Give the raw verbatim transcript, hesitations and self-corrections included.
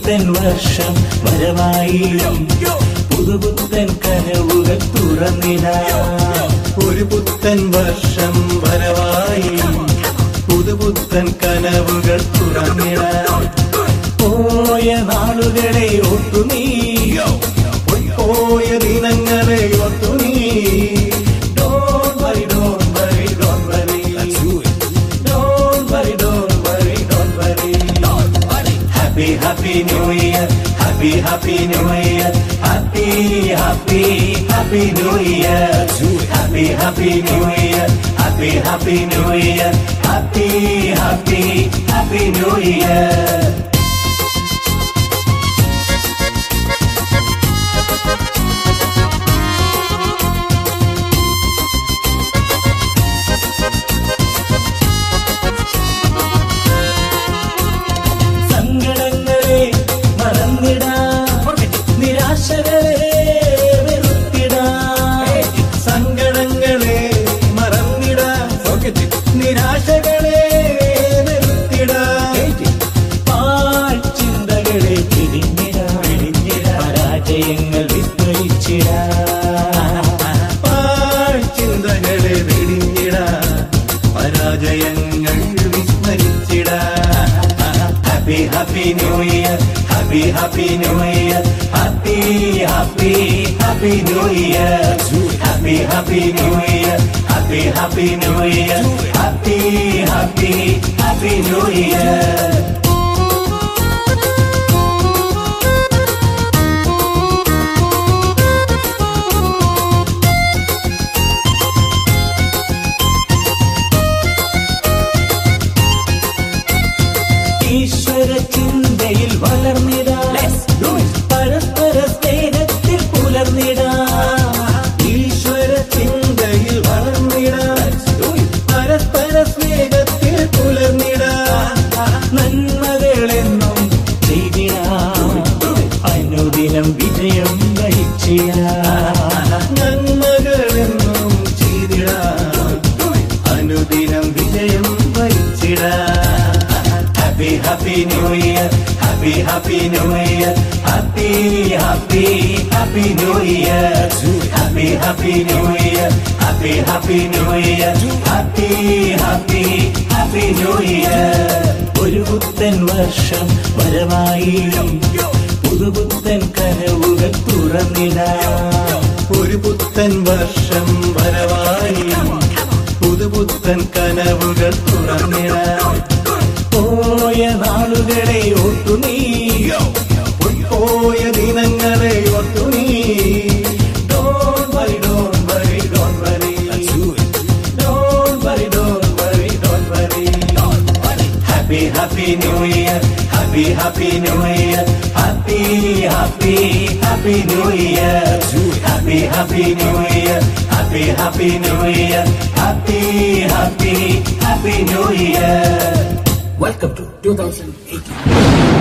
പുത്തൻ വർഷം വരവായി പുതുപുത്തൻ കനവുകൾ തുറന്നിടാം. ഒരു പുത്തൻ വർഷം വരവായി പുതുപുത്തൻ കനവുകൾ തുറന്നിടാം. പോയ നാളുകളെ ഓർത്തു നീ, പോയ ദിനങ്ങളെ ഓർത്തു നീ. Don't worry, don't worry, don't worry. Don't worry, don't worry, don't worry. Happy, happy New Year. Happy, happy New Year. Happy, happy, happy New Year. Happy, happy New Year. Happy, happy New Year. Happy, happy, happy New Year. സങ്കടങ്ങളെ മറന്നിടാം, നിരാശകളെ വെറുത്തിടാം. സങ്കടങ്ങളെ മറന്നിടാം, നിരാശകളെ വെറുത്തിടാം. പാഴ്ചിന്തകളെ പിരിഞ്ഞിടാം, പരാജയങ്ങൾ വിസ്മരിച്ചിടാം. പാഴ്ചിന്തകളെ വെടിഞ്ഞിടാം, പരാജയങ്ങൾ വിസ്മരിച്ചിടാം. Happy, happy New Year. Happy, happy New Year. Happy, happy, happy New Year. Happy, happy New Year. Happy, happy New Year. Happy, happy, happy New Year. ഈശ്വര ചിന്തയിൽ വളർന്നിടാം, പരസ്പര സ്നേഹത്തിൽ പുലർന്നിടാം. ഈശ്വര ചിന്തയിൽ വളർന്നിടാം, പരസ്പര സ്നേഹത്തിൽ പുലർന്നിടാം. നന്മകളെന്നും ചെയ്തിടാം, അനുദിനം വിജയം വഹിച്ചിടാം. നന്മകളെന്നും ചെയ്തിടാം, അനുദിനം വിജയം വഹിച്ചിടാം. Happy, happy New Year. Happy, happy New Year. Happy, happy, happy New Year. Happy, happy New Year. Happy, happy New Year. Happy, happy, happy New Year. ഒരു പുത്തൻ വർഷം വരവായി പുതുപുത്തൻ കനവുകൾ തുറന്നിടാം. ഒരു പുത്തൻ വർഷം വരവായി പുതുപുത്തൻ കനവുകൾ തുറന്നിടാം. പോയ നാളുകളെ ഓർത്തു നീ, പോയ ദിനങ്ങളെ ഓർത്തു നീ. Don't worry, don't worry, don't worry. Don't worry, don't worry, don't worry. Happy, happy New Year. Happy, happy New Year. Happy, happy, happy New Year. Happy, happy New Year. Happy, happy New Year. Happy, happy, happy New Year. Welcome to twenty eighteen.